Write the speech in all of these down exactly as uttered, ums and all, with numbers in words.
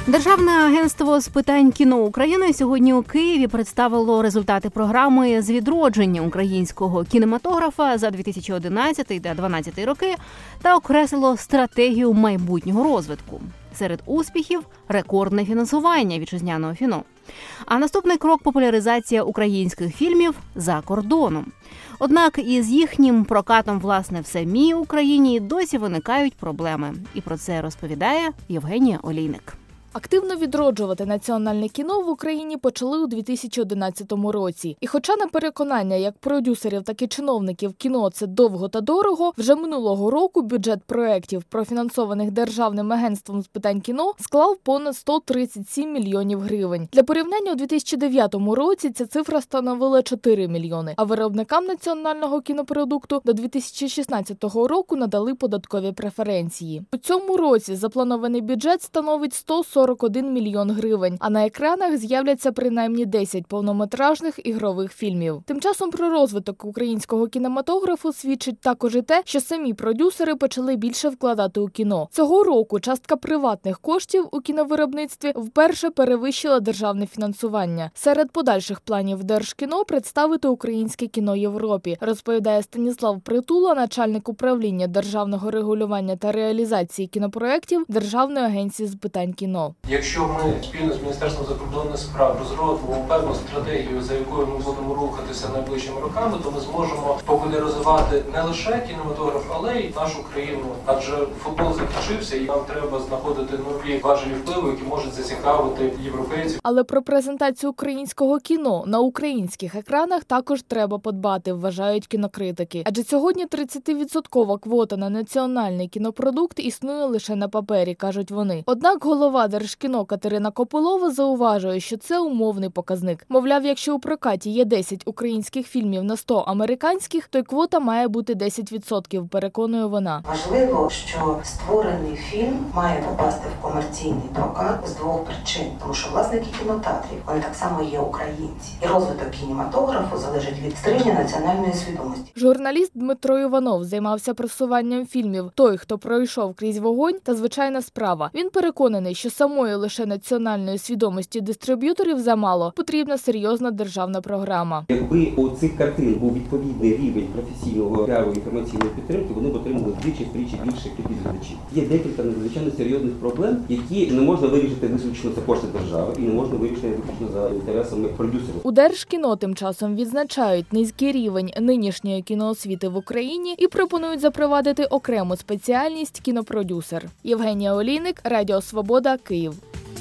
Державне агентство з питань кіно України сьогодні у Києві представило результати програми з відродження українського кінематографа за дві тисячі одинадцятий - дві тисячі дванадцятий роки та окреслило стратегію майбутнього розвитку. Серед успіхів – рекордне фінансування вітчизняного кіно. А наступний крок – популяризація українських фільмів за кордоном. Однак із їхнім прокатом, власне, в самій Україні досі виникають проблеми. І про це розповідає Євгенія Олійник. Активно відроджувати національне кіно в Україні почали у дві тисячі одинадцятому році. І хоча на переконання як продюсерів, так і чиновників кіно це довго та дорого, вже минулого року бюджет проєктів, профінансованих Державним агентством з питань кіно, склав понад сто тридцять сім мільйонів гривень. Для порівняння у дві тисячі дев'ятому році ця цифра становила чотири мільйони, а виробникам національного кінопродукту до дві тисячі шістнадцятого року надали податкові преференції. У цьому році запланований бюджет становить сто сорок один мільйон гривень, а на екранах з'являться принаймні десять повнометражних ігрових фільмів. Тим часом про розвиток українського кінематографу свідчить також і те, що самі продюсери почали більше вкладати у кіно. Цього року частка приватних коштів у кіновиробництві вперше перевищила державне фінансування. Серед подальших планів Держкіно представити українське кіно Європі, розповідає Станіслав Притула, начальник управління державного регулювання та реалізації кінопроєктів Державної агенції з питань кіно. Якщо ми спільно з Міністерством закордонних справ розробимо певну стратегію, за якою ми будемо рухатися найближчими роками, то ми зможемо популяризувати не лише кінематограф, але й нашу країну. Адже футбол закінчився і нам треба знаходити нові важелі впливу, які можуть зацікавити європейців. Але про презентацію українського кіно на українських екранах також треба подбати, вважають кінокритики. Адже сьогодні тридцятивідсоткова квота на національний кінопродукт існує лише на папері, кажуть вони. Однак голова Держкіно Катерина Кополова зауважує, що це умовний показник. Мовляв, якщо у прокаті є десять українських фільмів на сто американських, то й квота має бути десять відсотків, переконує вона. Важливо, що створений фільм має попасти в комерційний прокат з двох причин. Тому що власники кінотеатрів, вони так само є українці. І розвиток кінематографу залежить від стримання національної свідомості. Журналіст Дмитро Іванов займався просуванням фільмів «Той, хто пройшов крізь вогонь» та «Звичайна справа». Він переконаний, що самої лише національної свідомості дистриб'юторів замало, потрібна серйозна державна програма. Якби у цих картин був відповідний рівень професійного піару і інформаційної підтримки, вони б отримали вдвічі-втричі більше кількість глядачів. Є декілька надзвичайно серйозних проблем, які не можна вирішити виключно за кошти держави і не можна вирішити виключно за інтересами продюсерів. У Держкіно тим часом відзначають низький рівень нинішньої кіноосвіти в Україні і пропонують запровадити окрему спеціальність кінопродюсер. Євгенія Олійник, Радіо Свобода, Київ.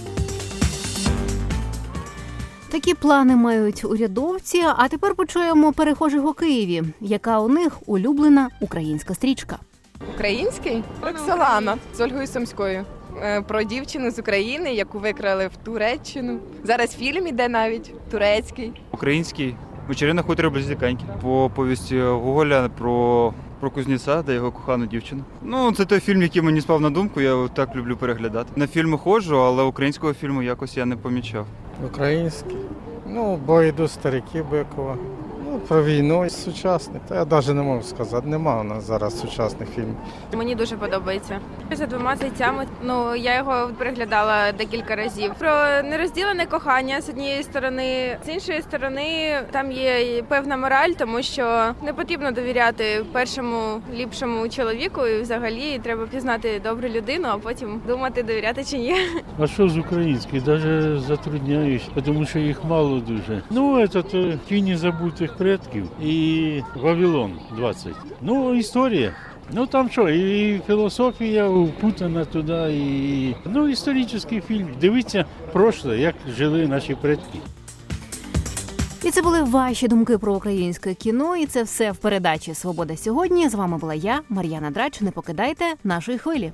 Такі плани мають урядовці, а тепер почуємо перехожих у Києві. Яка у них улюблена українська стрічка? Український? Роксолана з Ольгою Сумською. Про дівчину з України, яку викрали в Туреччину. Зараз фільм іде навіть, турецький. Український «Вечеря на хуторі Близнюканьки». По повісті Гоголя про... про Кузнєца та його кохану дівчину. Ну, це той фільм, який мені спав на думку, я так люблю переглядати. На фільми ходжу, але українського фільму якось я не помічав. Український. Ну, бо йдуть старики Бекова. Ну, про війну сучасний. Та я навіть не можу сказати, нема у нас зараз сучасних фільмів. Мені дуже подобається. За двома зайцями, ну, я його переглядала декілька разів. Про нерозділене кохання з однієї сторони, з іншої сторони там є певна мораль, тому що не потрібно довіряти першому ліпшому чоловіку і взагалі треба пізнати добру людину, а потім думати, довіряти чи ні. А що з української? Навіть затрудняюсь, тому що їх мало дуже. Ну, це «Тіні забутих предків» і «Вавилон двадцять». Ну, історія. Ну, там що, і філософія впутана туди, і... Ну, історичний фільм. Дивіться прошле, як жили наші предки. І це були ваші думки про українське кіно. І це все в передачі «Свобода сьогодні». З вами була я, Мар'яна Драч. Не покидайте нашої хвилі.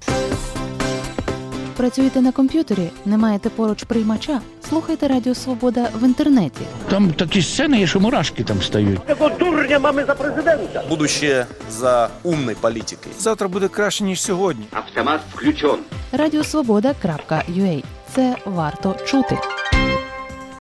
Працюєте на комп'ютері? Не маєте поруч приймача? Слухайте Радіо Свобода в інтернеті. Там такі сцени є, що мурашки там стають. Якого дурня мами за президента? Будущее за умной політикою. Завтра буде краще, ніж сьогодні. Автомат включен. радіо свобода крапка ю а. Це варто чути.